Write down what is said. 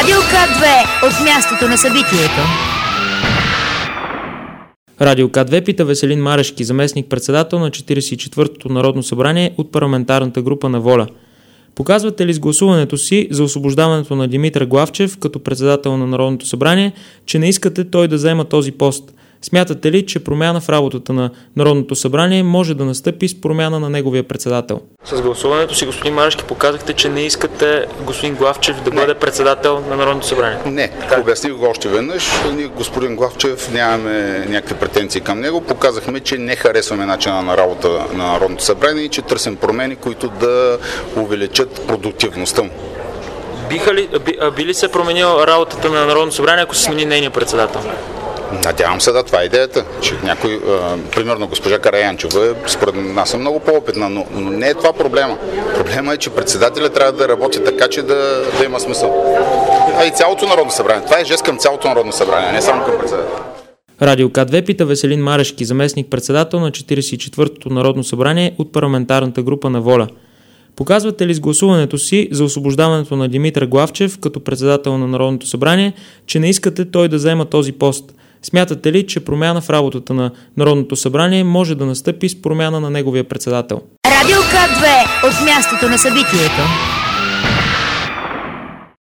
Радио К2 от мястото на събитието. Радио К2 пита Веселин Марешки, заместник-председател на 44-то Народно събрание от парламентарната група на ВОЛЯ. Показвате ли с гласуването си за освобождаването на Димитър Главчев като председател на Народното събрание, че не искате той да заема този пост? Смятате ли, че промяна в работата на Народното събрание може да настъпи с промяна на неговия председател? С гласуването си, господин Марешки, показахте, че не искате господин Главчев да бъде председател на Народното събрание. Не, обясних го още веднъж. Ние, господин Главчев, нямаме някакви претенции към него. Показахме, че не харесваме начина на работа на Народното събрание и че търсим промени, които да увеличат продуктивността му. Би ли се променила работата на Народното събрание, ако се смени нейния председател? Надявам се, да, това е идеята, че някой, примерно госпожа Караянчева, според нас е много по-опитна, но не е това проблема. Проблема е, че председателят трябва да работи така, че да има смисъл. А и цялото Народно събрание. Това е жест към цялото Народно събрание, не само към председателя. Радио К2 пита Веселин Марешки, заместник-председател на 44-то Народно събрание от парламентарната група на ВОЛЯ. Показвате ли с гласуването си за освобождаването на Димитър Главчев като председател на Народното събрание, че не искате той да заема този пост? Смятате ли, че промяна в работата на Народното събрание може да настъпи с промяна на неговия председател? Радио К2 от мястото на събитието.